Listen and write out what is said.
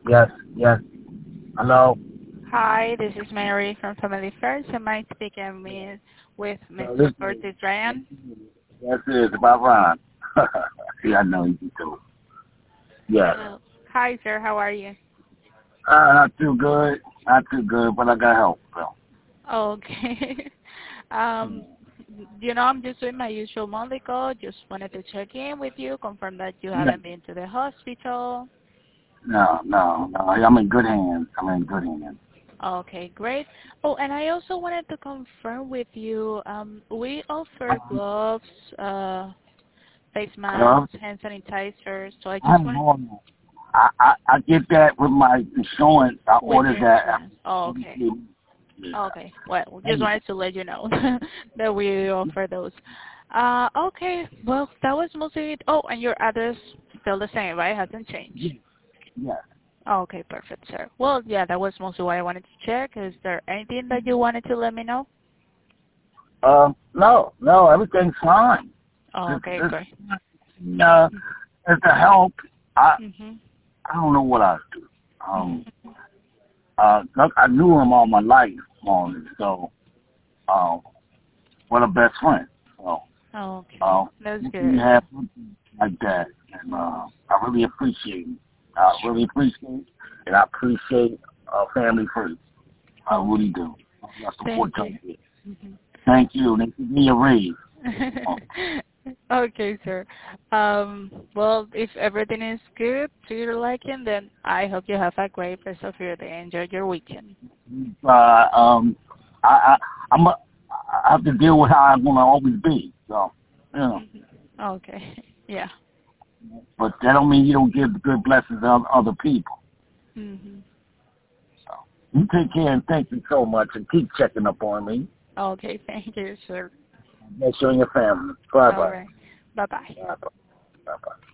Yes, yes. Hello. Hi, this is Mary from Family First. Am I speaking with No, this Mr. is Curtis Ryan? yes, it is about Ron. See, I know you too. Yes. Hi, sir. How are you? Not too good. Not too good, but I got help. So. Okay. um, I'm just doing my usual monthly call. Just wanted to check in with you, confirm that you No, haven't been to the hospital. no. I'm in good hands. I'm in good hands. Okay, great. Oh, and I also wanted to confirm with you, we offer gloves, face Hello? masks, hand sanitizers. So I just I'm wanted on. I get that with my insurance. I with ordered your that. insurance. Oh, okay. Yeah. Okay. Well, just wanted to let you know that we offer those. Okay. Well, that was mostly it. Oh, and your address still the same, right? Hasn't changed. Yes. Okay, perfect, sir. Well, yeah, that was mostly what I wanted to check. Is there anything that you wanted to let me know? No, everything's fine. Okay, This, great. uh, it's a help. I Mhm. I don't know what I'd do. Um, Mhm. look, I knew him all my life, so um, what a best friend. So Okay, that's you good. have something like that, and I really appreciate it. I really appreciate it, and I appreciate Family First. I really Okay. do. I support Thank y'all. you. Mhm. Thank you. They give me a raise. Oh, Okay, sir. Well, if everything is good to your liking, then I hope you have a great rest of your day. Enjoy your weekend. uh, um, I, I, I'm a, I have to deal with how I'm gonna always be. So, you know. Mhm. Okay. Yeah. But that don't mean you don't give good blessings to other people. Mhm. So you take care and thank you so much and keep checking up on me. Okay. Thank you, sir. Make sure your family. Bye All bye. right. Bye bye. Bye bye. Bye bye.